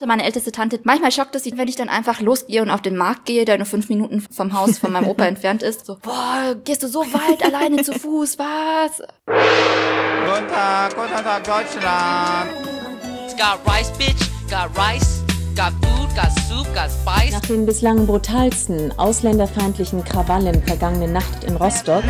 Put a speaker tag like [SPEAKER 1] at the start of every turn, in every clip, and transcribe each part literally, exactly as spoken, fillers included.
[SPEAKER 1] Meine älteste Tante, manchmal schockt es sie, wenn ich dann einfach losgehe und auf den Markt gehe, der nur fünf Minuten vom Haus von meinem Opa entfernt ist. So, boah, gehst du so weit alleine zu Fuß, was?
[SPEAKER 2] Guten Tag, guten Tag, Deutschland.
[SPEAKER 3] It's got rice, bitch, got rice, got food, got soup, got spice.
[SPEAKER 4] Nach den bislang brutalsten, ausländerfeindlichen Krawallen vergangene Nacht in Rostock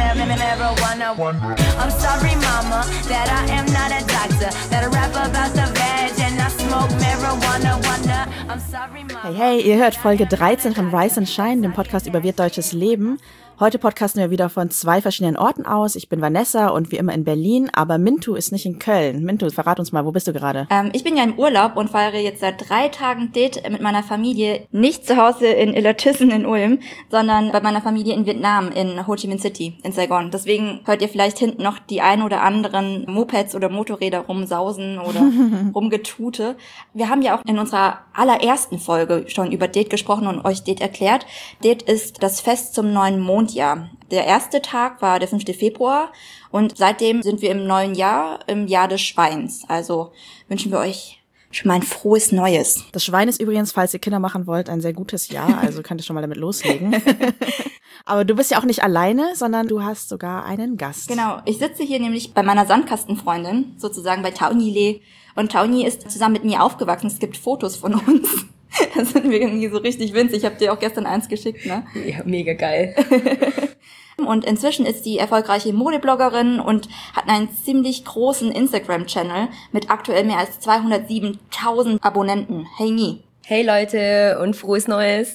[SPEAKER 5] Hey, hey, ihr hört Folge dreizehn von Rise and Shine, dem Podcast über wirtdeutsches Leben. Heute podcasten wir wieder von zwei verschiedenen Orten aus. Ich bin Vanessa und wie immer in Berlin, aber Mintu ist nicht in Köln. Mintu, verrat uns mal, wo bist du gerade?
[SPEAKER 1] Ähm, ich bin ja im Urlaub und feiere jetzt seit drei Tagen Date mit meiner Familie. Nicht zu Hause in Illertissen in Ulm, sondern bei meiner Familie in Vietnam, in Ho Chi Minh City, in Saigon. Deswegen hört ihr vielleicht hinten noch die ein oder anderen Mopeds oder Motorräder rumsausen oder rumgetute. Wir haben ja auch in unserer allerersten Folge schon über Date gesprochen und euch Date erklärt. Date ist das Fest zum neuen Mondjahr. Der erste Tag war der fünfte Februar und seitdem sind wir im neuen Jahr, im Jahr des Schweins. Also wünschen wir euch schon mal ein frohes Neues.
[SPEAKER 5] Das Schwein ist übrigens, falls ihr Kinder machen wollt, ein sehr gutes Jahr, also könnt ihr schon mal damit loslegen. Aber du bist ja auch nicht alleine, sondern du hast sogar einen Gast.
[SPEAKER 1] Genau, ich sitze hier nämlich bei meiner Sandkastenfreundin, sozusagen bei Tauni Le. Und Tauni ist zusammen mit mir aufgewachsen. Es gibt Fotos von uns. Da sind wir irgendwie so richtig winzig. Ich habe dir auch gestern eins geschickt, ne?
[SPEAKER 6] Ja, mega geil.
[SPEAKER 1] Und inzwischen ist sie erfolgreiche Modebloggerin und hat einen ziemlich großen Instagram-Channel mit aktuell mehr als zweihundertsiebentausend Abonnenten. Hey Nie.
[SPEAKER 6] Hey Leute und frohes Neues.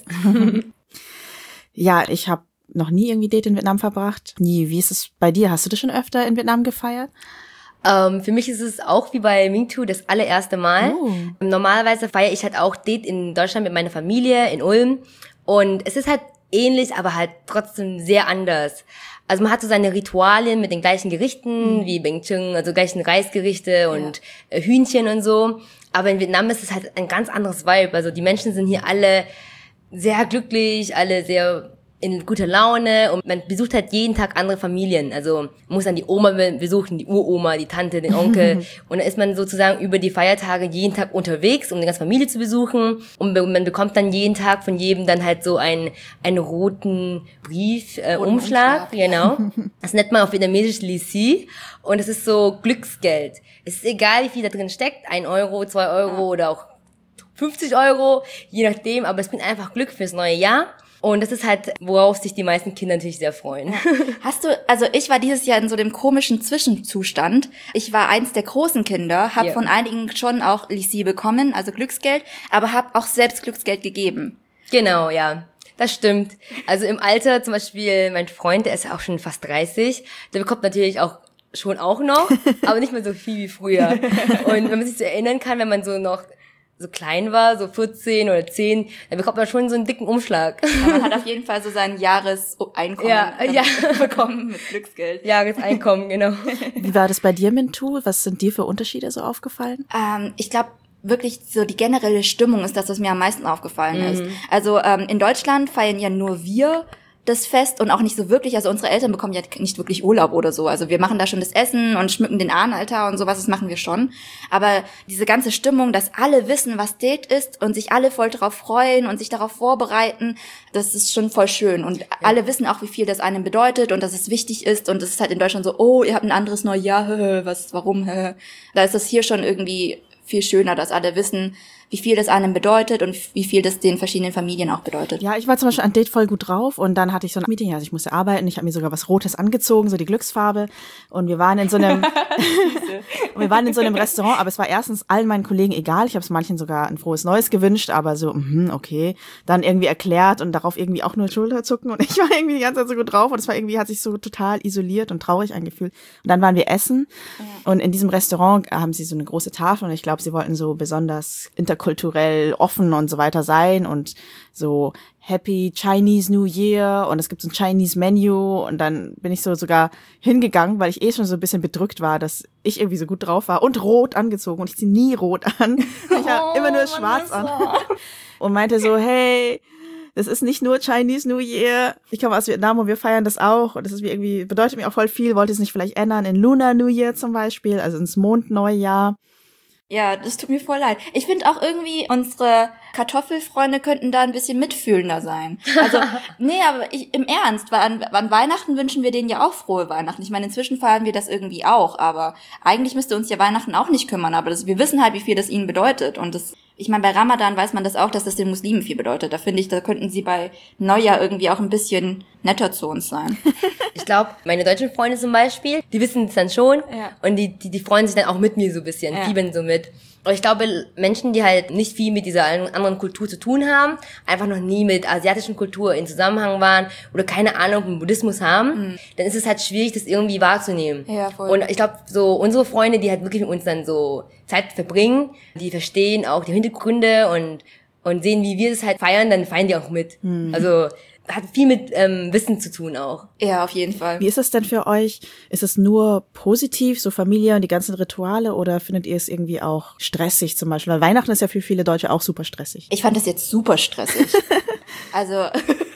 [SPEAKER 5] Ja, ich habe noch nie irgendwie Date in Vietnam verbracht. Nie. Wie ist es bei dir? Hast du das schon öfter in Vietnam gefeiert?
[SPEAKER 6] Ähm, für mich ist es auch wie bei Mintu das allererste Mal.
[SPEAKER 5] Oh.
[SPEAKER 6] Normalerweise feiere ich halt auch Date in Deutschland mit meiner Familie in Ulm. Und es ist halt ähnlich, aber halt trotzdem sehr anders. Also man hat so seine Ritualien mit den gleichen Gerichten, mhm. wie Bánh Chưng, also gleichen Reisgerichte und ja. Hühnchen und so. Aber in Vietnam ist es halt ein ganz anderes Vibe. Also die Menschen sind hier alle sehr glücklich, alle sehr in guter Laune und man besucht halt jeden Tag andere Familien. Also man muss dann die Oma besuchen, die Uroma, die Tante, den Onkel und dann ist man sozusagen über die Feiertage jeden Tag unterwegs, um die ganze Familie zu besuchen und man bekommt dann jeden Tag von jedem dann halt so einen einen roten Brief, äh, roten Umschlag, Umschlag, genau. Das nennt man auf Vietnamesisch Lì Xì und es ist so Glücksgeld. Es ist egal, wie viel da drin steckt, ein Euro, zwei Euro ja. oder auch fünfzig Euro, je nachdem, aber es bringt einfach Glück fürs neue Jahr. Und das ist halt, worauf sich die meisten Kinder natürlich sehr freuen.
[SPEAKER 1] Ja. Hast du, also ich war dieses Jahr in so dem komischen Zwischenzustand. Ich war eins der großen Kinder, habe yeah. von einigen schon auch Lì Xì bekommen, also Glücksgeld, aber habe auch selbst Glücksgeld gegeben.
[SPEAKER 6] Genau, ja. Das stimmt. Also im Alter zum Beispiel, mein Freund, der ist ja auch schon fast dreißig, der bekommt natürlich auch schon auch noch, aber nicht mehr so viel wie früher. Und wenn man sich so erinnern kann, wenn man so noch so klein war, so vierzehn oder zehn, dann bekommt man schon so einen dicken Umschlag.
[SPEAKER 1] Ja, man hat auf jeden Fall so sein Jahreseinkommen
[SPEAKER 6] ja, ja.
[SPEAKER 1] bekommen mit Glücksgeld.
[SPEAKER 6] Jahreseinkommen, genau.
[SPEAKER 5] Wie war das bei dir, Mintu? Was sind dir für Unterschiede so aufgefallen?
[SPEAKER 1] Ähm, ich glaube, wirklich so die generelle Stimmung ist das, was mir am meisten aufgefallen mhm. ist. Also ähm, in Deutschland feiern ja nur wir das Fest und auch nicht so wirklich, also unsere Eltern bekommen ja nicht wirklich Urlaub oder so, also wir machen da schon das Essen und schmücken den Ahnenaltar und sowas, das machen wir schon, aber diese ganze Stimmung, dass alle wissen, was Date ist und sich alle voll darauf freuen und sich darauf vorbereiten, das ist schon voll schön und ja. alle wissen auch, wie viel das einem bedeutet und dass es wichtig ist und es ist halt in Deutschland so, oh, ihr habt ein anderes Neujahr, was, warum, da ist das hier schon irgendwie viel schöner, dass alle wissen, wie viel das einem bedeutet und wie viel das den verschiedenen Familien auch bedeutet.
[SPEAKER 5] Ja, ich war zum Beispiel an Date voll gut drauf und dann hatte ich so ein Meeting, also ich musste arbeiten, ich habe mir sogar was Rotes angezogen, so die Glücksfarbe und wir waren in so einem und wir waren in so einem Restaurant, aber es war erstens allen meinen Kollegen egal, ich habe es manchen sogar ein frohes Neues gewünscht, aber so, mh, okay, dann irgendwie erklärt und darauf irgendwie auch nur Schulterzucken und ich war irgendwie die ganze Zeit so gut drauf und es war irgendwie, hat sich so total isoliert und traurig angefühlt. Und dann waren wir essen ja. und in diesem Restaurant haben sie so eine große Tafel und ich glaube, sie wollten so besonders interkulturell offen und so weiter sein und so Happy Chinese New Year und es gibt so ein Chinese Menu und dann bin ich so sogar hingegangen, weil ich eh schon so ein bisschen bedrückt war, dass ich irgendwie so gut drauf war und rot angezogen und ich ziehe nie rot an. Ich habe oh, immer nur schwarz an und meinte so, hey, das ist nicht nur Chinese New Year, ich komme aus Vietnam und wir feiern das auch und das ist mir irgendwie, bedeutet mir auch voll viel, wollte es nicht vielleicht ändern in Lunar New Year zum Beispiel, also ins Mondneujahr.
[SPEAKER 1] Ja, das tut mir voll leid. Ich finde auch irgendwie, unsere Kartoffelfreunde könnten da ein bisschen mitfühlender sein. Also, nee, aber ich, im Ernst, weil an, an Weihnachten wünschen wir denen ja auch frohe Weihnachten. Ich meine, inzwischen feiern wir das irgendwie auch, aber eigentlich müsste uns ja Weihnachten auch nicht kümmern, aber das, wir wissen halt, wie viel das ihnen bedeutet. Und das, ich meine, bei Ramadan weiß man das auch, dass das den Muslimen viel bedeutet. Da finde ich, da könnten sie bei Neujahr irgendwie auch ein bisschen netter zu uns sein.
[SPEAKER 6] Ich glaube, meine deutschen Freunde zum Beispiel, die wissen es dann schon
[SPEAKER 1] Ja.
[SPEAKER 6] und die, die, die freuen sich dann auch mit mir so ein bisschen,
[SPEAKER 1] Ja.
[SPEAKER 6] fiebern so mit. Aber ich glaube, Menschen, die halt nicht viel mit dieser anderen Kultur zu tun haben, einfach noch nie mit asiatischen Kultur in Zusammenhang waren oder keine Ahnung vom Buddhismus haben, mhm. dann ist es halt schwierig, das irgendwie wahrzunehmen.
[SPEAKER 1] Ja, voll.
[SPEAKER 6] Und ich glaube, so unsere Freunde, die halt wirklich mit uns dann so Zeit verbringen, die verstehen auch die Hintergründe und und sehen, wie wir das halt feiern, dann feiern die auch mit. Mhm. Also hat viel mit ähm, Wissen zu tun auch.
[SPEAKER 1] Ja, auf jeden Fall.
[SPEAKER 5] Wie ist es denn für euch? Ist es nur positiv, so Familie und die ganzen Rituale, oder findet ihr es irgendwie auch stressig zum Beispiel? Weil Weihnachten ist ja für viele Deutsche auch super stressig.
[SPEAKER 1] Ich fand das jetzt super stressig. Also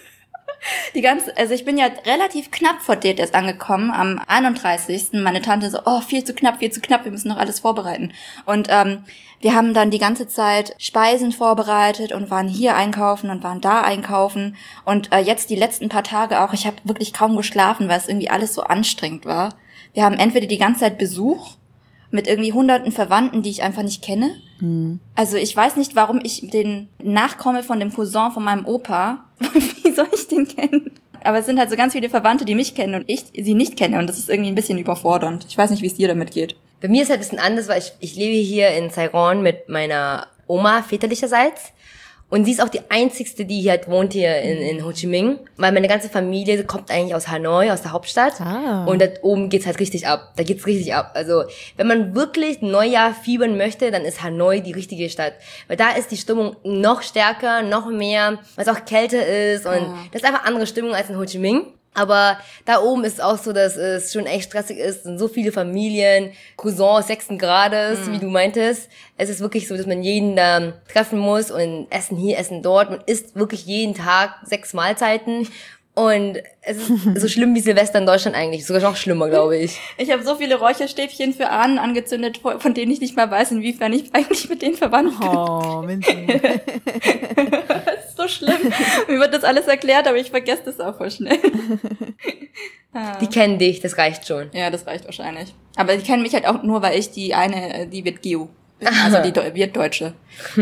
[SPEAKER 1] die ganze, also ich bin ja relativ knapp vor Date erst angekommen, am einunddreißigsten Meine Tante so, oh, viel zu knapp, viel zu knapp, wir müssen noch alles vorbereiten. Und ähm, wir haben dann die ganze Zeit Speisen vorbereitet und waren hier einkaufen und waren da einkaufen. Und äh, jetzt die letzten paar Tage auch, ich habe wirklich kaum geschlafen, weil es irgendwie alles so anstrengend war. Wir haben entweder die ganze Zeit Besuch mit irgendwie hunderten Verwandten, die ich einfach nicht kenne. Hm. Also ich weiß nicht, warum ich den nachkomme von dem Cousin von meinem Opa. Wie soll ich den kennen? Aber es sind halt so ganz viele Verwandte, die mich kennen und ich sie nicht kenne. Und das ist irgendwie ein bisschen überfordernd. Ich weiß nicht, wie es dir damit geht.
[SPEAKER 6] Bei mir ist es halt ein bisschen anders, weil ich, ich lebe hier in Saigon mit meiner Oma väterlicherseits. Und sie ist auch die einzigste, die hier halt wohnt hier in, in Ho Chi Minh. Weil meine ganze Familie kommt eigentlich aus Hanoi, aus der Hauptstadt. Ah. Und da oben geht's halt richtig ab. Da geht's richtig ab. Also, wenn man wirklich Neujahr fiebern möchte, dann ist Hanoi die richtige Stadt. Weil da ist die Stimmung noch stärker, noch mehr, weil es auch kälter ist. Und ah. das ist einfach andere Stimmung als in Ho Chi Minh. Aber da oben ist es auch so, dass es schon echt stressig ist. Es sind so viele Familien, Cousins sechsten Grades, mhm. wie du meintest. Es ist wirklich so, dass man jeden da treffen muss und essen hier, essen dort. Man isst wirklich jeden Tag sechs Mahlzeiten. Und es ist so schlimm wie Silvester in Deutschland eigentlich. Sogar noch schlimmer, glaube ich.
[SPEAKER 1] Ich habe so viele Räucherstäbchen für Ahnen angezündet, von denen ich nicht mal weiß, inwiefern ich eigentlich mit denen verwandt bin.
[SPEAKER 5] Oh, Minzi.
[SPEAKER 1] Das ist so schlimm. Mir wird das alles erklärt, aber ich vergesse das auch voll schnell.
[SPEAKER 6] Die kennen dich, das reicht schon.
[SPEAKER 1] Ja, das reicht wahrscheinlich. Aber die kennen mich halt auch nur, weil ich die eine, die wird Giu. Also die Do- wird Deutsche.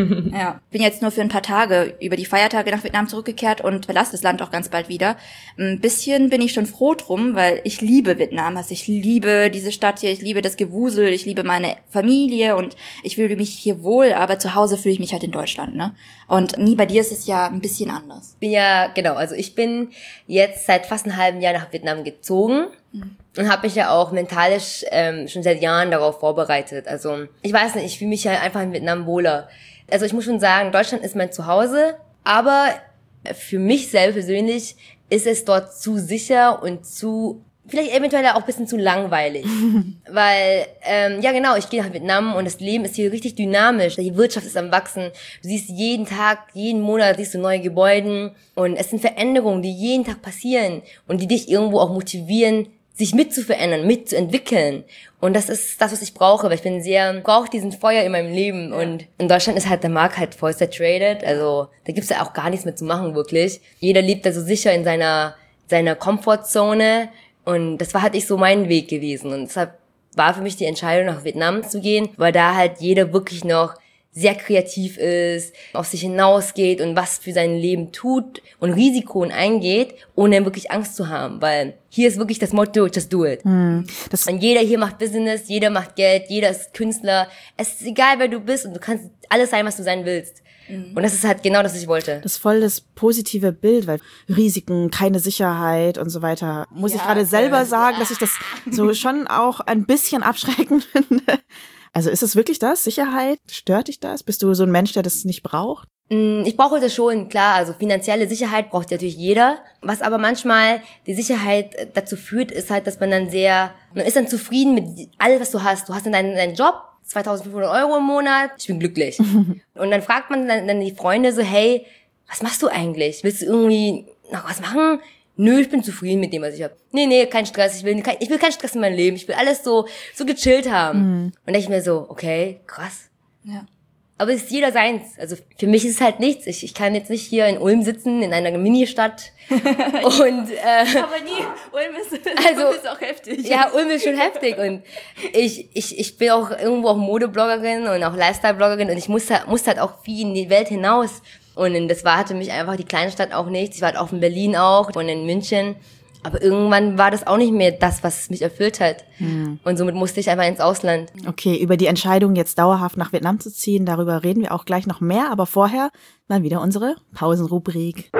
[SPEAKER 1] Ja. Bin jetzt nur für ein paar Tage über die Feiertage nach Vietnam zurückgekehrt und verlasse das Land auch ganz bald wieder. Ein bisschen bin ich schon froh drum, weil ich liebe Vietnam. Also ich liebe diese Stadt hier, ich liebe das Gewusel, ich liebe meine Familie und ich fühle mich hier wohl, aber zu Hause fühle ich mich halt in Deutschland, ne? Und nie, bei dir ist es ja ein bisschen anders.
[SPEAKER 6] Ja, genau. Also ich bin jetzt seit fast einem halben Jahr nach Vietnam gezogen. Mhm. Und habe mich ja auch mentalisch ähm, schon seit Jahren darauf vorbereitet. Also ich weiß nicht, ich fühle mich ja einfach in Vietnam wohler. Also ich muss schon sagen, Deutschland ist mein Zuhause, aber für mich selber persönlich ist es dort zu sicher und zu, vielleicht eventuell auch ein bisschen zu langweilig. Weil, ähm, ja genau, ich gehe nach Vietnam und das Leben ist hier richtig dynamisch. Die Wirtschaft ist am Wachsen. Du siehst jeden Tag, jeden Monat siehst du neue Gebäude und es sind Veränderungen, die jeden Tag passieren und die dich irgendwo auch motivieren, sich mitzuverändern, mitzuentwickeln. Und das ist das, was ich brauche, weil ich bin sehr, brauche diesen Feuer in meinem Leben. Und in Deutschland ist halt der Markt halt voll saturated. Also da gibt's ja auch gar nichts mehr zu machen, wirklich. Jeder lebt da so sicher in seiner seiner Komfortzone. Und das war halt nicht so mein Weg gewesen. Und deshalb war für mich die Entscheidung, nach Vietnam zu gehen, weil da halt jeder wirklich noch sehr kreativ ist, auf sich hinausgeht und was für sein Leben tut und Risiken eingeht, ohne wirklich Angst zu haben, weil hier ist wirklich das Motto, just do it. Hm, das und jeder hier macht Business, jeder macht Geld, jeder ist Künstler. Es ist egal, wer du bist und du kannst alles sein, was du sein willst. Mhm. Und das ist halt genau das, was ich wollte.
[SPEAKER 5] Das ist voll das positive Bild, weil Risiken, keine Sicherheit und so weiter. Muss ja, ich gerade selber sagen, dass ich das so schon auch ein bisschen abschreckend finde. Also ist es wirklich das? Sicherheit? Stört dich das? Bist du so ein Mensch, der das nicht braucht?
[SPEAKER 6] Ich brauche das schon, klar. Also finanzielle Sicherheit braucht natürlich jeder. Was aber manchmal die Sicherheit dazu führt, ist halt, dass man dann sehr, man ist dann zufrieden mit alles, was du hast. Du hast dann deinen, deinen Job, zweitausendfünfhundert Euro im Monat, ich bin glücklich. Und dann fragt man dann, dann die Freunde so, hey, was machst du eigentlich? Willst du irgendwie noch was machen? Nö, ich bin zufrieden mit dem, was ich habe. Nee, nee, kein Stress. Ich will kein, ich will keinen Stress in meinem Leben. Ich will alles so so gechillt haben. Mhm. Und dann denke ich mir so, okay, krass.
[SPEAKER 1] Ja.
[SPEAKER 6] Aber es ist jeder seins. Also für mich ist es halt nichts. Ich, ich kann jetzt nicht hier in Ulm sitzen, in einer Mini-Stadt. und äh,
[SPEAKER 1] Aber nie, Ulm ist,
[SPEAKER 6] also,
[SPEAKER 1] Ulm ist auch heftig.
[SPEAKER 6] Ja, Ulm ist schon heftig. Und ich, ich, ich bin auch irgendwo auch Modebloggerin und auch Lifestyle-Bloggerin und ich musste, musste halt auch viel in die Welt hinaus. Und das war für mich einfach die kleine Stadt auch nichts. Ich war halt auch in Berlin auch und in München. Aber irgendwann war das auch nicht mehr das, was mich erfüllt hat. Hm. Und somit musste ich einfach ins Ausland.
[SPEAKER 5] Okay, über die Entscheidung, jetzt dauerhaft nach Vietnam zu ziehen, darüber reden wir auch gleich noch mehr. Aber vorher mal wieder unsere Pausenrubrik.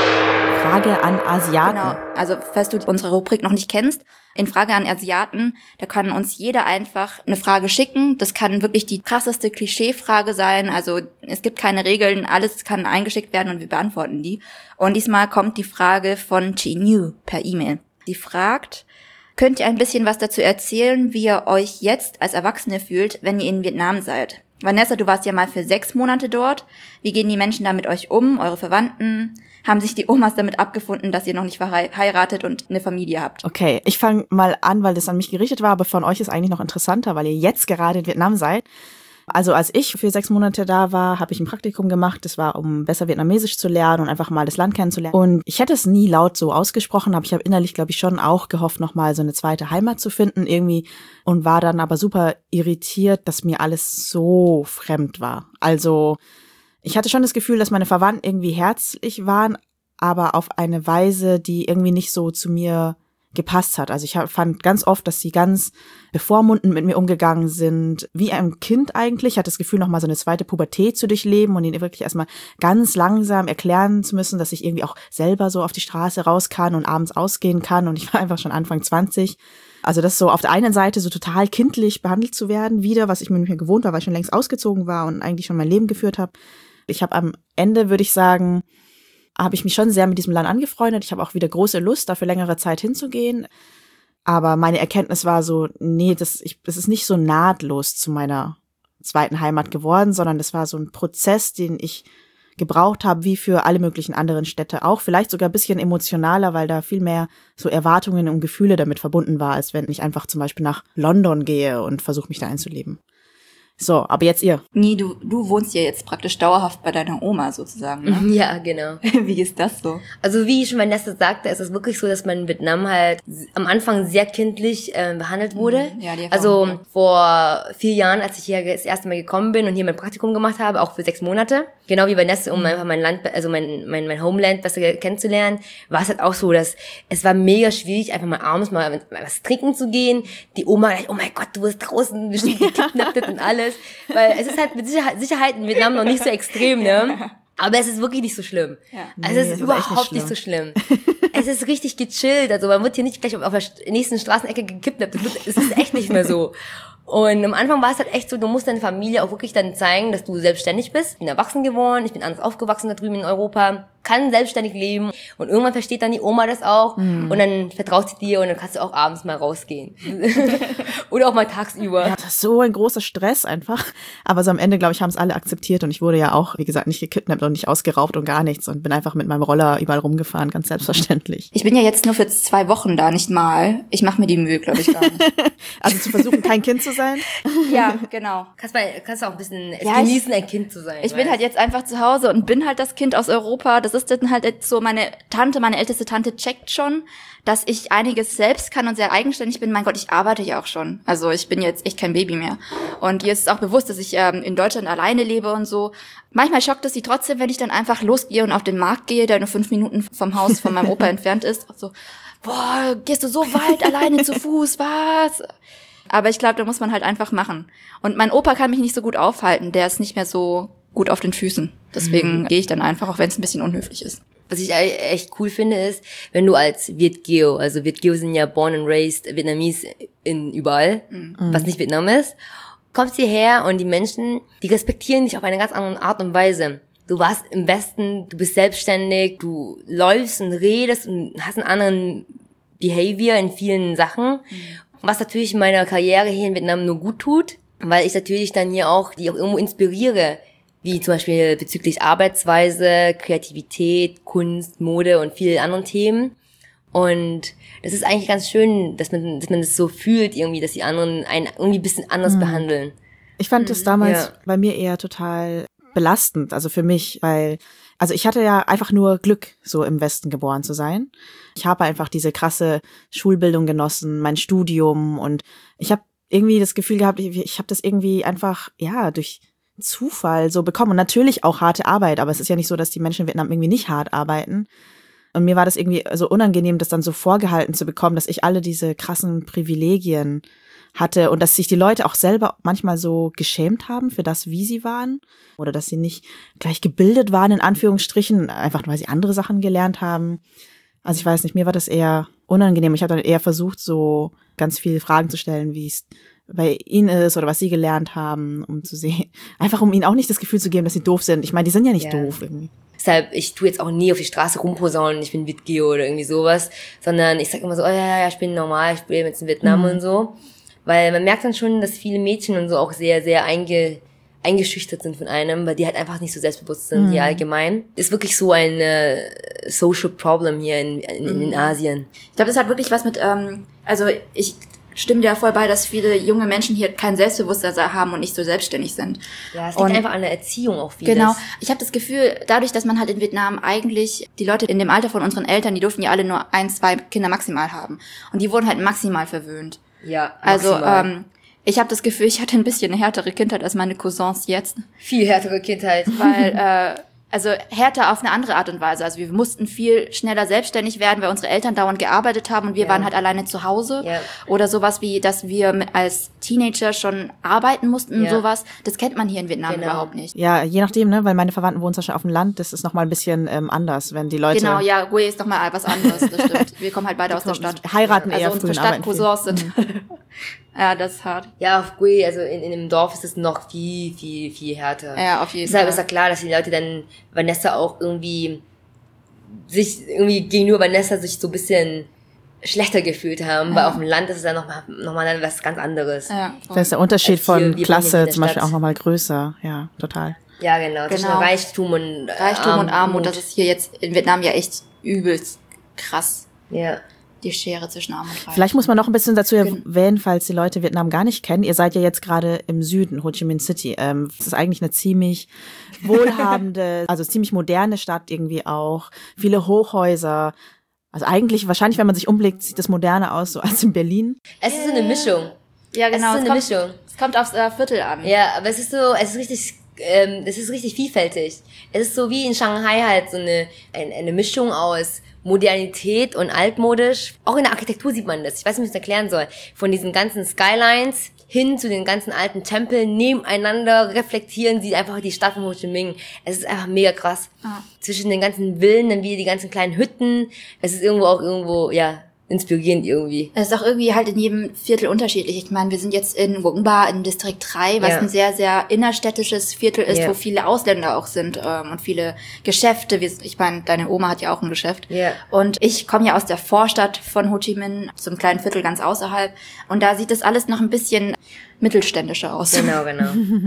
[SPEAKER 5] Frage an Asiaten.
[SPEAKER 1] Genau, also falls du unsere Rubrik noch nicht kennst, in Frage an Asiaten, da kann uns jeder einfach eine Frage schicken. Das kann wirklich die krasseste Klischeefrage sein. Also es gibt keine Regeln, alles kann eingeschickt werden und wir beantworten die. Und diesmal kommt die Frage von Chi-New per E-Mail. Sie fragt, könnt ihr ein bisschen was dazu erzählen, wie ihr euch jetzt als Erwachsene fühlt, wenn ihr in Vietnam seid? Vanessa, du warst ja mal für sechs Monate dort. Wie gehen die Menschen da mit euch um, eure Verwandten? Haben sich die Omas damit abgefunden, dass ihr noch nicht verheiratet und eine Familie habt?
[SPEAKER 5] Okay, ich fange mal an, weil das an mich gerichtet war, aber von euch ist eigentlich noch interessanter, weil ihr jetzt gerade in Vietnam seid. Also als ich für sechs Monate da war, habe ich ein Praktikum gemacht. Das war, um besser Vietnamesisch zu lernen und einfach mal das Land kennenzulernen. Und ich hätte es nie laut so ausgesprochen, aber ich habe innerlich, glaube ich, schon auch gehofft, nochmal so eine zweite Heimat zu finden irgendwie. Und war dann aber super irritiert, dass mir alles so fremd war. Also ich hatte schon das Gefühl, dass meine Verwandten irgendwie herzlich waren, aber auf eine Weise, die irgendwie nicht so zu mir gepasst hat. Also ich fand ganz oft, dass sie ganz bevormundend mit mir umgegangen sind, wie ein Kind eigentlich. Ich hatte das Gefühl, nochmal so eine zweite Pubertät zu durchleben und ihnen wirklich erstmal ganz langsam erklären zu müssen, dass ich irgendwie auch selber so auf die Straße raus kann und abends ausgehen kann. Und ich war einfach schon Anfang zwanzig. Also das so auf der einen Seite so total kindlich behandelt zu werden, wieder, was ich mir nicht mehr gewohnt war, weil ich schon längst ausgezogen war und eigentlich schon mein Leben geführt habe. Ich habe am Ende, würde ich sagen, habe ich mich schon sehr mit diesem Land angefreundet. Ich habe auch wieder große Lust, da für längere Zeit hinzugehen. Aber meine Erkenntnis war so, nee, das, ich, das ist nicht so nahtlos zu meiner zweiten Heimat geworden, sondern das war so ein Prozess, den ich gebraucht habe, wie für alle möglichen anderen Städte auch. Vielleicht sogar ein bisschen emotionaler, weil da viel mehr so Erwartungen und Gefühle damit verbunden war, als wenn ich einfach zum Beispiel nach London gehe und versuche, mich da einzuleben. So, aber jetzt ihr.
[SPEAKER 1] Nee, du, du wohnst ja jetzt praktisch dauerhaft bei deiner Oma sozusagen, ne?
[SPEAKER 6] Ja, genau.
[SPEAKER 1] Wie ist das so?
[SPEAKER 6] Also wie schon Vanessa sagte, ist es wirklich so, dass man in Vietnam halt am Anfang sehr kindlich äh, behandelt wurde.
[SPEAKER 1] Ja, die Erfahrung,
[SPEAKER 6] also
[SPEAKER 1] ja.
[SPEAKER 6] vor vier Jahren, als ich hier das erste Mal gekommen bin und hier mein Praktikum gemacht habe, auch für sechs Monate, genau wie Vanessa, um einfach mein Land, also mein mein mein Homeland besser kennenzulernen, war es halt auch so, dass es war mega schwierig, einfach mal abends mal, mal was trinken zu gehen. Die Oma gleich, oh mein Gott, du bist draußen, bestimmt gekidnappt und alles. Weil es ist halt mit Sicherheit, Sicherheit in Vietnam noch nicht so extrem, ne? Aber es ist wirklich nicht so schlimm. Ja. Also
[SPEAKER 5] Nee,
[SPEAKER 6] es ist
[SPEAKER 5] das ist
[SPEAKER 6] überhaupt
[SPEAKER 5] echt
[SPEAKER 6] nicht, nicht so schlimm. Es ist richtig gechillt. Also man wird hier nicht gleich auf der nächsten Straßenecke gekidnappt. Es ist echt nicht mehr so. Und am Anfang war es halt echt so, du musst deine Familie auch wirklich dann zeigen, dass du selbstständig bist. Ich bin erwachsen geworden, ich bin anders aufgewachsen da drüben in Europa, kann selbstständig leben und irgendwann versteht dann die Oma das auch mm. und dann vertraut sie dir und dann kannst du auch abends mal rausgehen. Oder auch mal tagsüber.
[SPEAKER 5] Ja, das ist so ein großer Stress einfach. Aber so am Ende, glaube ich, haben es alle akzeptiert und ich wurde ja auch, wie gesagt, nicht gekidnappt und nicht ausgeraubt und gar nichts und bin einfach mit meinem Roller überall rumgefahren, ganz selbstverständlich.
[SPEAKER 1] Ich bin ja jetzt nur für zwei Wochen da, nicht mal. Ich mache mir die Mühe, glaube ich, gar nicht.
[SPEAKER 5] Also zu versuchen, kein Kind zu sein?
[SPEAKER 1] Ja, genau.
[SPEAKER 6] Kannst, mal, kannst du auch ein bisschen es
[SPEAKER 1] Ja,
[SPEAKER 6] genießen, ein Kind zu sein.
[SPEAKER 1] Ich bin halt jetzt einfach zu Hause und bin halt das Kind aus Europa. Das ist dann halt jetzt so, meine Tante, meine älteste Tante checkt schon, dass ich einiges selbst kann und sehr eigenständig bin. Mein Gott, ich arbeite ja auch schon. Also ich bin jetzt echt kein Baby mehr. Und ihr ist auch bewusst, dass ich ähm, in Deutschland alleine lebe und so. Manchmal schockt es sie trotzdem, wenn ich dann einfach losgehe und auf den Markt gehe, der nur fünf Minuten vom Haus von meinem Opa entfernt ist. So, boah, gehst du so weit alleine zu Fuß, was? Aber ich glaube, da muss man halt einfach machen. Und mein Opa kann mich nicht so gut aufhalten. Der ist nicht mehr so gut auf den Füßen. Deswegen mhm. gehe ich dann einfach, auch wenn es ein bisschen unhöflich ist.
[SPEAKER 6] Was ich echt cool finde, ist, wenn du als Viet Kieu, also Viet Kieu sind ja born and raised Vietnamese in überall, mhm. was nicht Vietnam ist, kommst hierher und die Menschen, die respektieren dich auf eine ganz andere Art und Weise. Du warst im Westen, du bist selbstständig, du läufst und redest und hast einen anderen Behavior in vielen Sachen, mhm. was natürlich meiner Karriere hier in Vietnam nur gut tut, weil ich natürlich dann hier auch die auch irgendwo inspiriere, wie zum Beispiel bezüglich Arbeitsweise, Kreativität, Kunst, Mode und vielen anderen Themen. Und das ist eigentlich ganz schön, dass man, dass man das so fühlt irgendwie, dass die anderen einen irgendwie ein bisschen anders mhm. behandeln.
[SPEAKER 5] Ich fand es damals
[SPEAKER 6] Ja.
[SPEAKER 5] bei mir eher total belastend, also für mich, weil, also ich hatte ja einfach nur Glück, so im Westen geboren zu sein. Ich habe einfach diese krasse Schulbildung genossen, mein Studium, und ich habe irgendwie das Gefühl gehabt, ich, ich habe das irgendwie einfach, ja, durch Zufall so bekommen. Und natürlich auch harte Arbeit, aber es ist ja nicht so, dass die Menschen in Vietnam irgendwie nicht hart arbeiten. Und mir war das irgendwie so unangenehm, das dann so vorgehalten zu bekommen, dass ich alle diese krassen Privilegien hatte und dass sich die Leute auch selber manchmal so geschämt haben für das, wie sie waren, oder dass sie nicht gleich gebildet waren, in Anführungsstrichen, einfach weil sie andere Sachen gelernt haben. Also ich weiß nicht, mir war das eher unangenehm. Ich habe dann eher versucht, so ganz viele Fragen zu stellen, wie es bei ihnen ist oder was sie gelernt haben, um zu sehen, einfach um ihnen auch nicht das Gefühl zu geben, dass sie doof sind. Ich meine, die sind ja nicht
[SPEAKER 6] Ja.
[SPEAKER 5] doof irgendwie.
[SPEAKER 6] Deshalb, ich tue jetzt auch nie auf die Straße rumposaunen, ich bin Witgeo oder irgendwie sowas, sondern ich sag immer so, oh ja, ja, ich bin normal, ich bin jetzt in Vietnam
[SPEAKER 5] Mhm.
[SPEAKER 6] und so. Weil man merkt dann schon, dass viele Mädchen und so auch sehr, sehr einge, eingeschüchtert sind von einem, weil die halt einfach nicht so selbstbewusst sind hier allgemein. Ist wirklich so ein äh, Social Problem hier in, in, in Asien.
[SPEAKER 1] Ich glaube, das hat wirklich was mit, ähm, also ich stimme dir voll bei, dass viele junge Menschen hier kein Selbstbewusstsein haben und nicht so selbstständig sind.
[SPEAKER 6] Ja, es liegt
[SPEAKER 1] Und-
[SPEAKER 6] einfach an der Erziehung auch vieles.
[SPEAKER 1] Genau. Ich habe das Gefühl, dadurch, dass man halt in Vietnam eigentlich, die Leute in dem Alter von unseren Eltern, die durften ja alle nur ein, zwei Kinder maximal haben. Und die wurden halt maximal verwöhnt.
[SPEAKER 6] Ja,
[SPEAKER 1] Also
[SPEAKER 6] maximal.
[SPEAKER 1] ähm, ich habe das Gefühl, ich hatte ein bisschen eine härtere Kindheit als meine Cousins jetzt.
[SPEAKER 6] Viel härtere Kindheit.
[SPEAKER 1] Weil, äh, also härter auf eine andere Art und Weise. Also wir mussten viel schneller selbstständig werden, weil unsere Eltern dauernd gearbeitet haben und wir
[SPEAKER 6] Ja.
[SPEAKER 1] waren halt alleine zu Hause.
[SPEAKER 6] Ja.
[SPEAKER 1] Oder sowas wie, dass wir mit- als Teenager schon arbeiten mussten und
[SPEAKER 6] Ja.
[SPEAKER 1] sowas. Das kennt man hier in Vietnam
[SPEAKER 6] Genau.
[SPEAKER 1] überhaupt nicht.
[SPEAKER 5] Ja, je nachdem, ne, weil meine Verwandten wohnen zum Beispiel auf dem Land, das ist nochmal ein bisschen ähm, anders, wenn die Leute
[SPEAKER 1] Genau, ja, Hue ist nochmal was anderes, das stimmt. Wir kommen halt beide aus der Stadt.
[SPEAKER 5] heiraten
[SPEAKER 1] Also
[SPEAKER 5] eher früh
[SPEAKER 1] unsere
[SPEAKER 5] und arbeiten viel.
[SPEAKER 1] Stadtcousins sind. Ja, das ist hart.
[SPEAKER 6] Ja, auf Gui, also in, in dem Dorf ist es noch viel, viel, viel härter.
[SPEAKER 1] Ja, auf jeden
[SPEAKER 6] Deshalb
[SPEAKER 1] Fall.
[SPEAKER 6] ist ja klar, dass die Leute dann Vanessa auch irgendwie sich irgendwie gegenüber Vanessa sich so ein bisschen schlechter gefühlt haben, weil auf dem Land ist es dann nochmal noch mal dann was ganz anderes.
[SPEAKER 1] Ja,
[SPEAKER 5] Da ist der Unterschied
[SPEAKER 6] Als hier,
[SPEAKER 5] von
[SPEAKER 6] wir wohnen hier
[SPEAKER 5] Klasse
[SPEAKER 6] in der
[SPEAKER 5] zum Beispiel
[SPEAKER 6] Stadt.
[SPEAKER 5] auch nochmal größer. Ja, total.
[SPEAKER 6] Ja, genau. Zwischen
[SPEAKER 1] Genau.
[SPEAKER 6] Reichtum und äh,
[SPEAKER 1] Reichtum und Armut, das ist hier jetzt in Vietnam ja echt übelst krass.
[SPEAKER 6] Ja.
[SPEAKER 1] Die Schere zwischen Arm und Reich.
[SPEAKER 5] Vielleicht muss man noch ein bisschen dazu
[SPEAKER 1] Gen-
[SPEAKER 5] erwähnen, falls die Leute Vietnam gar nicht kennen. Ihr seid ja jetzt gerade im Süden, Ho Chi Minh City. Ähm, das ist eigentlich eine ziemlich wohlhabende, also ziemlich moderne Stadt irgendwie auch. Viele Hochhäuser. Also eigentlich, wahrscheinlich, wenn man sich umblickt, sieht das moderner aus, so als in Berlin.
[SPEAKER 6] Es ist so eine Mischung.
[SPEAKER 1] Ja, genau.
[SPEAKER 6] Es ist so eine
[SPEAKER 1] kommt,
[SPEAKER 6] Mischung.
[SPEAKER 1] Es kommt aufs äh, Viertel an.
[SPEAKER 6] Ja, aber es ist so, es ist richtig, ähm, es ist richtig vielfältig. Es ist so wie in Shanghai halt so eine, eine, eine Mischung aus Modernität und altmodisch. Auch in der Architektur sieht man das. Ich weiß nicht, wie ich es erklären soll. Von diesen ganzen Skylines hin zu den ganzen alten Tempeln nebeneinander reflektieren sie einfach die Stadt von Ho Chi Minh. Es ist einfach mega krass.
[SPEAKER 1] Ah.
[SPEAKER 6] Zwischen den ganzen Villen, dann wieder die ganzen kleinen Hütten. Es ist irgendwo auch irgendwo, ja, inspirierend irgendwie.
[SPEAKER 1] Es ist auch irgendwie halt in jedem Viertel unterschiedlich. Ich meine, wir sind jetzt in Wong Ba in Distrikt drei, was
[SPEAKER 6] Ja.
[SPEAKER 1] ein sehr, sehr innerstädtisches Viertel ist,
[SPEAKER 6] Ja.
[SPEAKER 1] wo viele Ausländer auch sind ähm, und viele Geschäfte. Wir- Ich meine, deine Oma hat ja auch ein Geschäft.
[SPEAKER 6] Ja.
[SPEAKER 1] Und ich komme ja aus der Vorstadt von Ho Chi Minh, zum kleinen Viertel ganz außerhalb. Und da sieht das alles noch ein bisschen mittelständischer aus.
[SPEAKER 6] Genau, genau.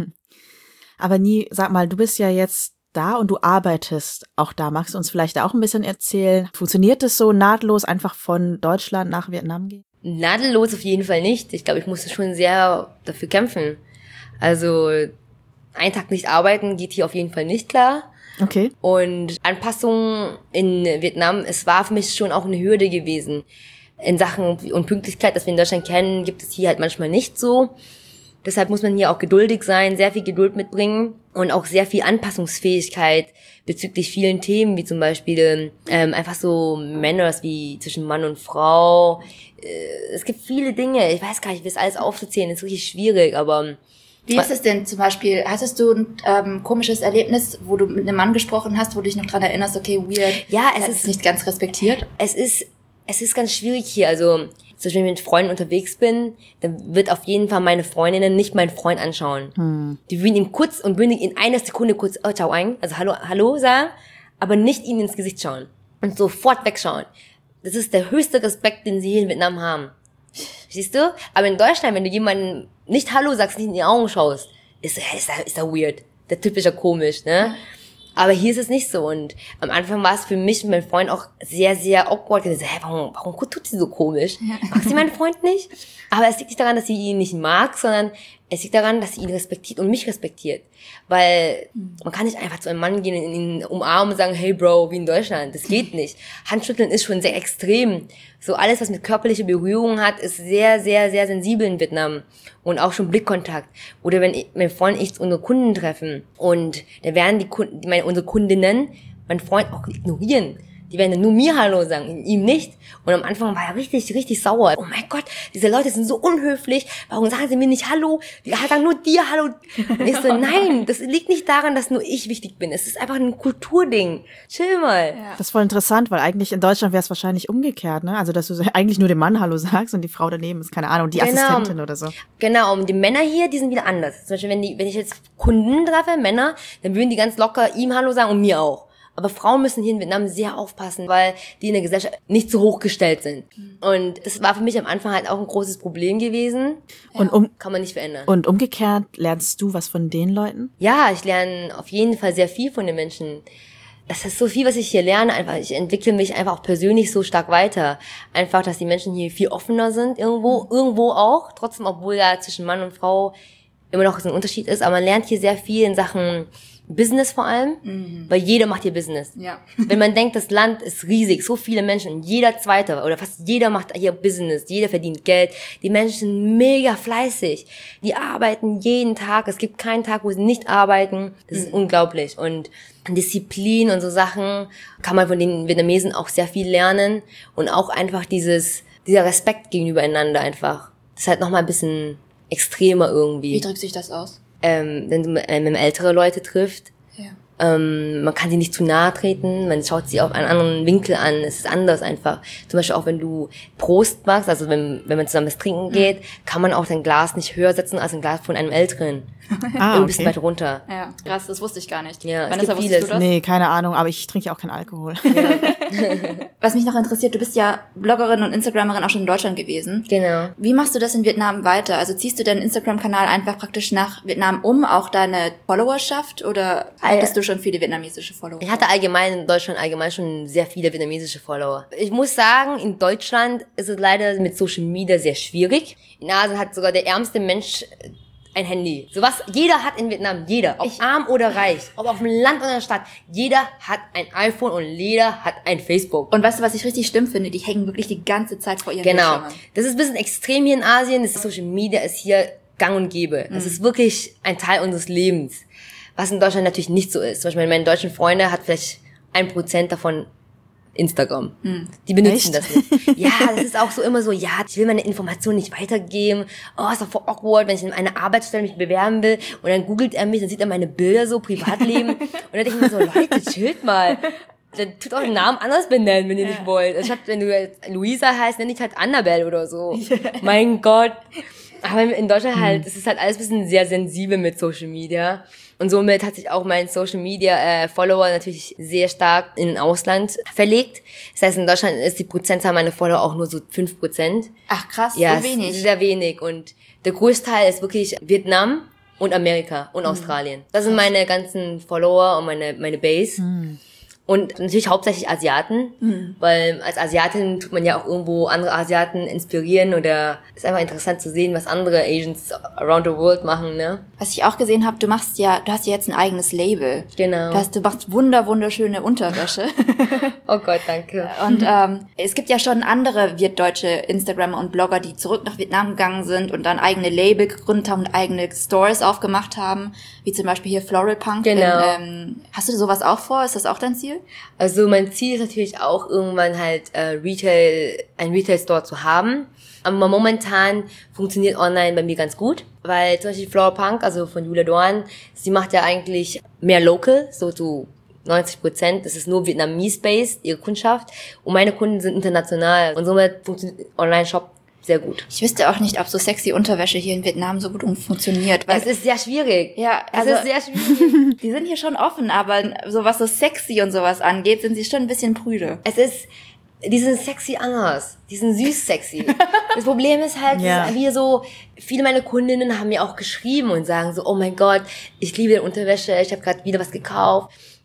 [SPEAKER 5] Aber nie, sag mal, du bist ja jetzt da und du arbeitest auch da. Magst du uns vielleicht auch ein bisschen erzählen? Funktioniert es so nahtlos einfach von Deutschland nach Vietnam gehen?
[SPEAKER 6] Nadellos auf jeden Fall nicht. Ich glaube, ich musste schon sehr dafür kämpfen. Also, einen Tag nicht arbeiten geht hier auf jeden Fall nicht klar.
[SPEAKER 5] Okay.
[SPEAKER 6] Und Anpassung in Vietnam, es war für mich schon auch eine Hürde gewesen. In Sachen und Pünktlichkeit, das wir in Deutschland kennen, gibt es hier halt manchmal nicht so. Deshalb muss man hier auch geduldig sein, sehr viel Geduld mitbringen und auch sehr viel Anpassungsfähigkeit bezüglich vielen Themen, wie zum Beispiel ähm, einfach so Manners wie zwischen Mann und Frau. Äh, es gibt viele Dinge, ich weiß gar nicht, wie es alles aufzuzählen, ist richtig schwierig, aber
[SPEAKER 1] Wie ist es denn zum Beispiel, hattest du ein ähm, komisches Erlebnis, wo du mit einem Mann gesprochen hast, wo du dich noch dran erinnerst, okay, weird,
[SPEAKER 6] Ja, es
[SPEAKER 1] er hat
[SPEAKER 6] ist-
[SPEAKER 1] es nicht ganz respektiert?
[SPEAKER 6] es ist, es ist ganz schwierig hier. Also, zum Beispiel, wenn ich mit Freunden unterwegs bin, dann wird auf jeden Fall meine Freundinnen nicht meinen Freund anschauen.
[SPEAKER 5] Hm.
[SPEAKER 6] Die würden ihn kurz und bündig in einer Sekunde kurz, oh, ciao, ein, also hallo, hallo sagen, aber nicht ihnen ins Gesicht schauen. Und sofort wegschauen. Das ist der höchste Respekt, den sie hier in Vietnam haben. Siehst du? Aber in Deutschland, wenn du jemanden nicht Hallo sagst, nicht in die Augen schaust, ist, ist, er, ist er weird. Der typische komisch, ne? Aber hier ist es nicht so. Und am Anfang war es für mich und mein Freund auch sehr, sehr awkward. Ich so, hä, warum, warum tut sie so komisch? Mag sie meinen Freund nicht? Aber es liegt nicht daran, dass sie ihn nicht mag, sondern Es liegt daran, dass sie ihn respektiert und mich respektiert. Weil man kann nicht einfach zu einem Mann gehen und ihn umarmen und sagen, hey Bro, wie in Deutschland. Das geht nicht. Handschütteln ist schon sehr extrem. So alles, was mit körperlicher Berührung hat, ist sehr, sehr, sehr sensibel in Vietnam. Und auch schon Blickkontakt. Oder wenn ich, mein Freund und ich unsere Kunden treffen und da werden die Kunden, meine, unsere Kundinnen, mein Freund auch ignorieren. Die werden dann nur mir Hallo sagen, ihm nicht. Und am Anfang war er richtig, richtig sauer. Oh mein Gott, diese Leute sind so unhöflich. Warum sagen sie mir nicht Hallo? Die sagen nur dir Hallo. Und ich so, nein, das liegt nicht daran, dass nur ich wichtig bin. Es ist einfach ein Kulturding. Chill mal.
[SPEAKER 5] Ja. Das ist voll interessant, weil eigentlich in Deutschland wäre es wahrscheinlich umgekehrt, ne? Also, dass du eigentlich nur dem Mann Hallo sagst und die Frau daneben ist, keine Ahnung, die
[SPEAKER 6] Genau.
[SPEAKER 5] Assistentin oder so.
[SPEAKER 6] Genau, und die Männer hier, die sind wieder anders. Zum Beispiel, wenn, die, wenn ich jetzt Kunden treffe, Männer, dann würden die ganz locker ihm Hallo sagen und mir auch. Aber Frauen müssen hier in Vietnam sehr aufpassen, weil die in der Gesellschaft nicht so hochgestellt sind. Und das war für mich am Anfang halt auch ein großes Problem gewesen.
[SPEAKER 5] Und um,
[SPEAKER 6] Kann man nicht verändern.
[SPEAKER 5] und umgekehrt lernst du was von den Leuten?
[SPEAKER 6] Ja, ich lerne auf jeden Fall sehr viel von den Menschen. Das ist so viel, was ich hier lerne. Einfach, ich entwickle mich einfach auch persönlich so stark weiter. Einfach, dass die Menschen hier viel offener sind irgendwo, irgendwo auch. Trotzdem, obwohl ja zwischen Mann und Frau immer noch so ein Unterschied ist. Aber man lernt hier sehr viel in Sachen Business vor allem, mhm. weil jeder macht hier Business.
[SPEAKER 1] Ja.
[SPEAKER 6] Wenn man denkt, das Land ist riesig, so viele Menschen, und jeder Zweite oder fast jeder macht hier Business, jeder verdient Geld. Die Menschen sind mega fleißig. Die arbeiten jeden Tag. Es gibt keinen Tag, wo sie nicht arbeiten. Das ist mhm. unglaublich. Und Disziplin und so Sachen kann man von den Vietnamesen auch sehr viel lernen. Und auch einfach dieses, dieser Respekt gegenüber einander einfach. Das ist halt nochmal ein bisschen extremer irgendwie.
[SPEAKER 1] Wie drückt sich das aus?
[SPEAKER 6] Ähm, wenn du ähm, ältere Leute trifft,
[SPEAKER 1] ja.
[SPEAKER 6] ähm, man kann sie nicht zu nahe treten, man schaut sie auf einen anderen Winkel an, es ist anders einfach. Zum Beispiel auch wenn du Prost machst, also wenn, wenn man zusammen was trinken geht, kann man auch dein Glas nicht höher setzen als ein Glas von einem Älteren.
[SPEAKER 5] Ah,
[SPEAKER 6] ein bisschen
[SPEAKER 5] okay.
[SPEAKER 6] weit runter.
[SPEAKER 1] Ja, krass, das wusste ich gar nicht.
[SPEAKER 6] Ja, es
[SPEAKER 1] Vanessa,
[SPEAKER 6] gibt
[SPEAKER 1] wusstest du
[SPEAKER 6] vieles.
[SPEAKER 1] das?
[SPEAKER 5] Nee, keine Ahnung, aber ich trinke ja auch keinen Alkohol.
[SPEAKER 1] Was mich noch interessiert, du bist ja Bloggerin und Instagramerin auch schon in Deutschland gewesen.
[SPEAKER 6] Genau.
[SPEAKER 1] Wie machst du das in Vietnam weiter? Also ziehst du deinen Instagram-Kanal einfach praktisch nach Vietnam um, auch deine Followerschaft, oder hattest du schon viele vietnamesische Follower?
[SPEAKER 6] Ich hatte allgemein in Deutschland allgemein schon sehr viele vietnamesische Follower. Ich muss sagen, in Deutschland ist es leider mit Social Media sehr schwierig. In Asien hat sogar der ärmste Mensch ein Handy. Sowas, jeder hat in Vietnam, jeder, ob
[SPEAKER 1] Ich-
[SPEAKER 6] arm oder reich, ob auf dem Land oder in der Stadt, jeder hat ein iPhone und jeder hat ein Facebook.
[SPEAKER 1] Und weißt du, was ich richtig schlimm finde? Die hängen wirklich die ganze Zeit vor ihren
[SPEAKER 6] Genau.
[SPEAKER 1] Bildschirmen.
[SPEAKER 6] Das ist ein bisschen extrem hier in Asien. Das Social Media ist hier gang und gäbe. Das ist wirklich ein Teil unseres Lebens. Was in Deutschland natürlich nicht so ist. Zum Beispiel meine deutschen Freunde hat vielleicht ein Prozent davon Instagram. Die benutzen
[SPEAKER 5] Echt?
[SPEAKER 6] das nicht. Ja, das ist auch so immer so, ja, ich will meine Informationen nicht weitergeben. Oh, ist doch voll awkward, wenn ich in einer Arbeitsstelle mich bewerben will und dann googelt er mich, dann sieht er meine Bilder so, Privatleben. Und dann denke ich mir so, Leute, chillt mal. Dann tut auch den Namen anders benennen, wenn ihr nicht wollt. Also, wenn du jetzt Luisa heißt, nenn dich halt Annabelle oder so. Mein Gott. Aber in Deutschland halt, es ist halt alles ein bisschen sehr sensibel mit Social Media. Und somit hat sich auch mein Social Media äh, Follower natürlich sehr stark in den Ausland verlegt. Das heißt, in Deutschland ist die Prozentzahl meiner Follower auch nur so fünf Prozent.
[SPEAKER 1] Ach krass,
[SPEAKER 6] Ja,
[SPEAKER 1] so
[SPEAKER 6] es
[SPEAKER 1] wenig.
[SPEAKER 6] ist sehr wenig. Und der größte Teil ist wirklich Vietnam und Amerika und Australien. Das sind meine ganzen Follower und meine, meine Base. Und natürlich hauptsächlich Asiaten,
[SPEAKER 1] Mhm.
[SPEAKER 6] weil als Asiatin tut man ja auch irgendwo andere Asiaten inspirieren oder ist einfach interessant zu sehen, was andere Asians around the world machen, ne?
[SPEAKER 1] Was ich auch gesehen habe, du machst ja, du hast ja jetzt ein eigenes Label.
[SPEAKER 6] Genau.
[SPEAKER 1] Du, hast, du machst wunder, wunderschöne Unterwäsche.
[SPEAKER 6] Oh Gott, danke.
[SPEAKER 1] Und ähm, es gibt ja schon andere wirtdeutsche Instagrammer und Blogger, die zurück nach Vietnam gegangen sind und dann eigene Label gegründet haben und eigene Stores aufgemacht haben, wie zum Beispiel hier Floral Punk.
[SPEAKER 6] Genau.
[SPEAKER 1] In, ähm, hast du sowas auch vor? Ist das auch dein Ziel?
[SPEAKER 6] Also mein Ziel ist natürlich auch irgendwann halt äh, Retail, ein Retail-Store zu haben. Aber momentan funktioniert online bei mir ganz gut, weil zum Beispiel Floral Punk, also von Julia Dorn, sie macht ja eigentlich mehr local, so zu neunzig Prozent. Das ist nur Vietnamese-based, ihre Kundschaft. Und meine Kunden sind international. Und somit funktioniert Online-Shop sehr gut.
[SPEAKER 1] Ich wüsste auch nicht, ob so sexy Unterwäsche hier in Vietnam so gut funktioniert. Weil
[SPEAKER 6] Es ist sehr schwierig.
[SPEAKER 1] ja,
[SPEAKER 6] Es
[SPEAKER 1] also
[SPEAKER 6] ist sehr schwierig.
[SPEAKER 1] die sind hier schon offen, aber so was so sexy und sowas angeht, sind sie schon ein bisschen prüde.
[SPEAKER 6] Es ist, die sind sexy anders. Die sind süß sexy. Das Problem ist halt,
[SPEAKER 5] Ja.
[SPEAKER 6] dass wir so, viele meiner Kundinnen haben mir auch geschrieben und sagen so, oh mein Gott, ich liebe die Unterwäsche, ich habe gerade wieder was gekauft.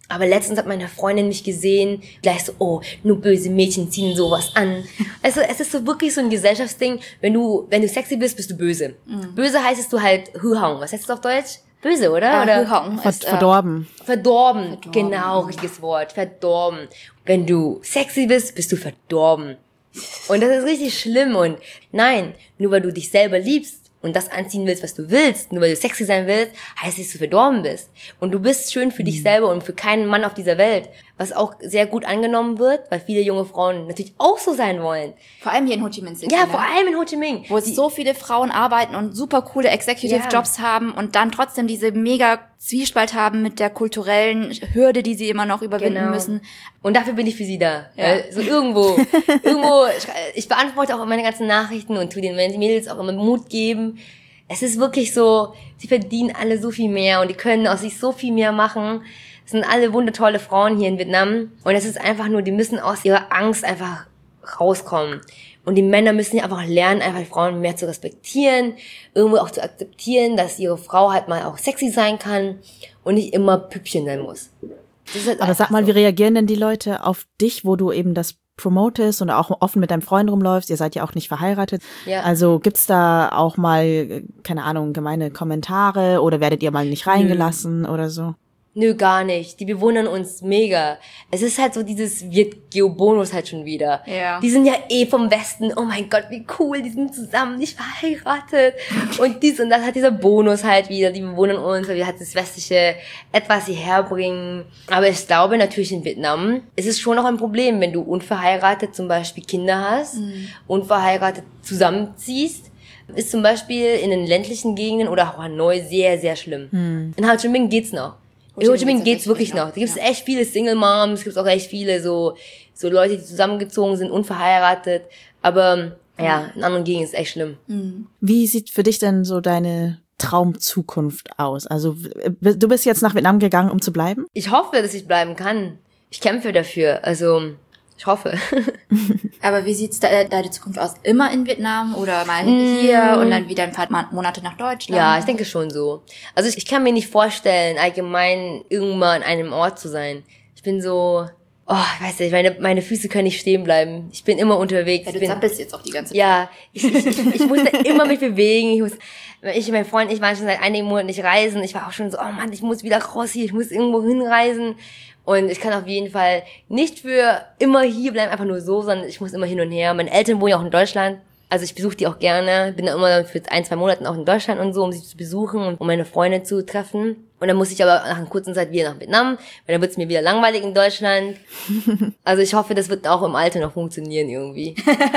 [SPEAKER 6] Aber letztens hat meine Freundin mich gesehen, gleich so, oh, nur böse Mädchen ziehen sowas an. Also es ist so wirklich so ein Gesellschaftsding, wenn du wenn du sexy bist, bist du böse. Mhm. Böse heißt es du halt Huhong. Was heißt das auf Deutsch? Böse, oder?
[SPEAKER 1] Äh,
[SPEAKER 6] oder?
[SPEAKER 1] Huhong
[SPEAKER 5] Ver-
[SPEAKER 1] ist, äh,
[SPEAKER 5] verdorben.
[SPEAKER 6] Verdorben.
[SPEAKER 1] Verdorben.
[SPEAKER 6] Genau, richtiges Wort. Verdorben. Wenn du sexy bist, bist du verdorben. Und das ist richtig schlimm. Und nein, nur weil du dich selber liebst und das anziehen willst, was du willst, nur weil du sexy sein willst, heißt es, dass du verdorben bist. Und du bist schön für dich selber und für keinen Mann auf dieser Welt. Was auch sehr gut angenommen wird, weil viele junge Frauen natürlich auch so sein wollen.
[SPEAKER 1] Vor allem hier in Ho Chi Minh City.
[SPEAKER 6] Ja,
[SPEAKER 1] ne?
[SPEAKER 6] vor allem in Ho Chi Minh.
[SPEAKER 1] Wo so viele Frauen arbeiten und super coole Executive-Jobs
[SPEAKER 6] Ja.
[SPEAKER 1] haben und dann trotzdem diese mega Zwiespalt haben mit der kulturellen Hürde, die sie immer noch überwinden
[SPEAKER 6] Genau.
[SPEAKER 1] müssen.
[SPEAKER 6] Und dafür bin ich für sie da.
[SPEAKER 1] Ja.
[SPEAKER 6] Weil so irgendwo, irgendwo, ich, ich beantworte auch meine ganzen Nachrichten und tue den Mädels auch immer Mut geben. Es ist wirklich so, sie verdienen alle so viel mehr und die können aus sich so viel mehr machen. Es sind alle wundertolle Frauen hier in Vietnam. Und es ist einfach nur, die müssen aus ihrer Angst einfach rauskommen. Und die Männer müssen ja einfach lernen, einfach die Frauen mehr zu respektieren, irgendwo auch zu akzeptieren, dass ihre Frau halt mal auch sexy sein kann und nicht immer Püppchen sein muss. Das ist halt
[SPEAKER 5] Aber
[SPEAKER 6] einfach
[SPEAKER 5] sag mal,
[SPEAKER 6] so.
[SPEAKER 5] wie reagieren denn die Leute auf dich, wo du eben das promotest und auch offen mit deinem Freund rumläufst? Ihr seid ja auch nicht verheiratet.
[SPEAKER 6] Ja.
[SPEAKER 5] Also gibt's da auch mal, keine Ahnung, gemeine Kommentare oder werdet ihr mal nicht reingelassen oder so?
[SPEAKER 6] Nö, gar nicht. Die bewundern uns mega. Es ist halt so dieses Viet-Geo-Bonus halt schon wieder.
[SPEAKER 1] Ja.
[SPEAKER 6] Die sind ja eh vom Westen. Oh mein Gott, wie cool, die sind zusammen, nicht verheiratet. Und dies und das hat dieser Bonus halt wieder. Die bewundern uns, weil wir halt das Westliche etwas hierher bringen. Aber ich glaube natürlich in Vietnam ist es schon noch ein Problem, wenn du unverheiratet zum Beispiel Kinder hast,
[SPEAKER 1] Mhm.
[SPEAKER 6] unverheiratet zusammenziehst. Ist zum Beispiel in den ländlichen Gegenden oder auch Hanoi sehr, sehr schlimm. In Ho Chi Minh geht's noch. In Ho Chi Minh geht's wirklich noch. Da gibt's
[SPEAKER 1] Ja.
[SPEAKER 6] echt viele Single Moms, gibt's auch echt viele so so Leute, die zusammengezogen sind, unverheiratet. Aber ja, in anderen Gegenden ist es echt schlimm.
[SPEAKER 5] Wie sieht für dich denn so deine Traumzukunft aus? Also w- du bist jetzt nach Vietnam gegangen, um zu bleiben?
[SPEAKER 6] Ich hoffe, dass ich bleiben kann. Ich kämpfe dafür. Also ich hoffe.
[SPEAKER 1] Aber wie sieht's da, äh, deine Zukunft aus? Immer in Vietnam oder mal hier und dann wieder ein paar Ma- Monate nach Deutschland?
[SPEAKER 6] Ja, ich denke schon so. Also ich, ich kann mir nicht vorstellen, allgemein irgendwann an einem Ort zu sein. Ich bin so, oh, ich weiß nicht, meine, meine Füße können nicht stehen bleiben. Ich bin immer unterwegs.
[SPEAKER 1] Ja,
[SPEAKER 6] ich
[SPEAKER 1] du
[SPEAKER 6] bin,
[SPEAKER 1] zappelst jetzt auch die ganze Zeit.
[SPEAKER 6] Ja, ich, ich, ich, ich musste immer mich bewegen. Ich muss, ich und mein Freund, ich war schon seit einigen Monaten nicht reisen. Ich war auch schon so, oh Mann, ich muss wieder raus hier, ich muss irgendwo hinreisen. Und ich kann auf jeden Fall nicht für immer hier bleiben, einfach nur so, sondern ich muss immer hin und her. Meine Eltern wohnen ja auch in Deutschland. Also ich besuche die auch gerne. Bin da immer für ein, zwei Monaten auch in Deutschland und so, um sie zu besuchen und um meine Freunde zu treffen. Und dann muss ich aber nach einer kurzen Zeit wieder nach Vietnam, weil dann wird es mir wieder langweilig in Deutschland. Also ich hoffe, das wird auch im Alter noch funktionieren irgendwie.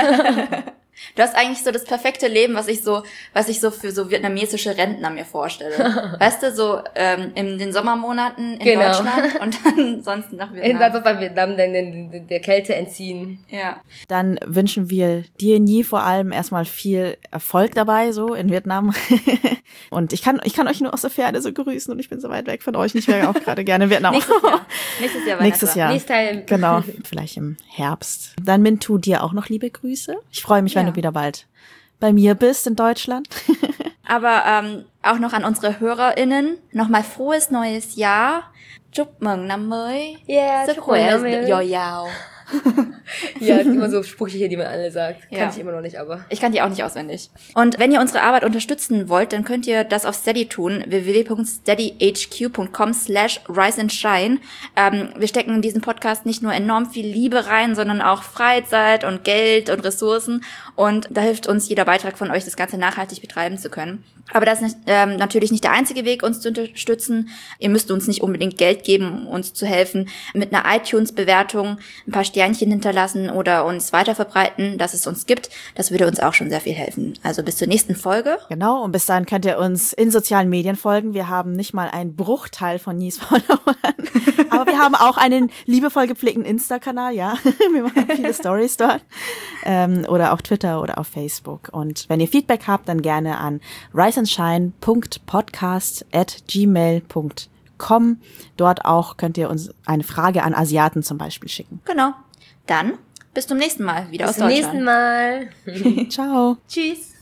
[SPEAKER 1] Du hast eigentlich so das perfekte Leben, was ich so, was ich so für so vietnamesische Rentner mir vorstelle. Weißt du, so ähm, in den Sommermonaten in
[SPEAKER 6] Genau.
[SPEAKER 1] Deutschland und dann sonst nach
[SPEAKER 6] In
[SPEAKER 1] Vietnam.
[SPEAKER 6] bei Vietnam dann den- der Kälte entziehen.
[SPEAKER 1] Ja.
[SPEAKER 5] Dann wünschen wir dir nie vor allem erstmal viel Erfolg dabei, so in Vietnam. Und ich kann, ich kann euch nur aus der Ferne so grüßen und ich bin so weit weg von euch. Ich wäre auch gerade gerne in Vietnam.
[SPEAKER 1] Nächstes Jahr. Nächstes Jahr.
[SPEAKER 5] Nächstes
[SPEAKER 1] Vanessa.
[SPEAKER 5] Jahr.
[SPEAKER 6] Nächstes Teil.
[SPEAKER 5] Genau, vielleicht im Herbst. Dann Mintu, dir auch noch liebe Grüße. Ich freue mich, wenn
[SPEAKER 1] Ja.
[SPEAKER 5] du wieder bald bei mir bist in Deutschland.
[SPEAKER 1] Aber ähm, auch noch an unsere HörerInnen nochmal frohes neues Jahr. Chúc mừng năm mới.
[SPEAKER 6] Ja,
[SPEAKER 1] Sức
[SPEAKER 6] chúc
[SPEAKER 1] khỏe,
[SPEAKER 6] mừng năm mới.
[SPEAKER 1] yo yao.
[SPEAKER 6] Ja, das sind immer so Sprüche hier, die man alle sagt. Kann
[SPEAKER 1] Ja.
[SPEAKER 6] ich immer noch nicht, aber.
[SPEAKER 1] Ich kann die auch nicht auswendig. Und wenn ihr unsere Arbeit unterstützen wollt, dann könnt ihr das auf Steady tun. w w w punkt steady h q punkt com slash rise and shine. Ähm, wir stecken in diesen Podcast nicht nur enorm viel Liebe rein, sondern auch Freizeit und Geld und Ressourcen. Und da hilft uns jeder Beitrag von euch, das Ganze nachhaltig betreiben zu können. Aber das ist nicht, ähm, natürlich nicht der einzige Weg, uns zu unterstützen. Ihr müsst uns nicht unbedingt Geld geben, um uns zu helfen. Mit einer iTunes-Bewertung ein paar Sternchen hinterlassen oder uns weiterverbreiten, dass es uns gibt. Das würde uns auch schon sehr viel helfen. Also bis zur nächsten Folge.
[SPEAKER 5] Genau, und bis dahin könnt ihr uns in sozialen Medien folgen. Wir haben nicht mal einen Bruchteil von Nies Followern. Aber wir haben auch einen liebevoll gepflegten Insta-Kanal, ja. Wir machen viele Stories dort. Ähm, oder auf Twitter oder auf Facebook. Und wenn ihr Feedback habt, dann gerne an riseandshine punkt podcast at gmail punkt com. Dort auch könnt ihr uns eine Frage an Asiaten zum Beispiel schicken.
[SPEAKER 1] Genau. Dann bis zum nächsten Mal wieder
[SPEAKER 6] Bis
[SPEAKER 1] aus
[SPEAKER 6] zum
[SPEAKER 1] Deutschland.
[SPEAKER 6] nächsten Mal.
[SPEAKER 5] Ciao.
[SPEAKER 1] Tschüss.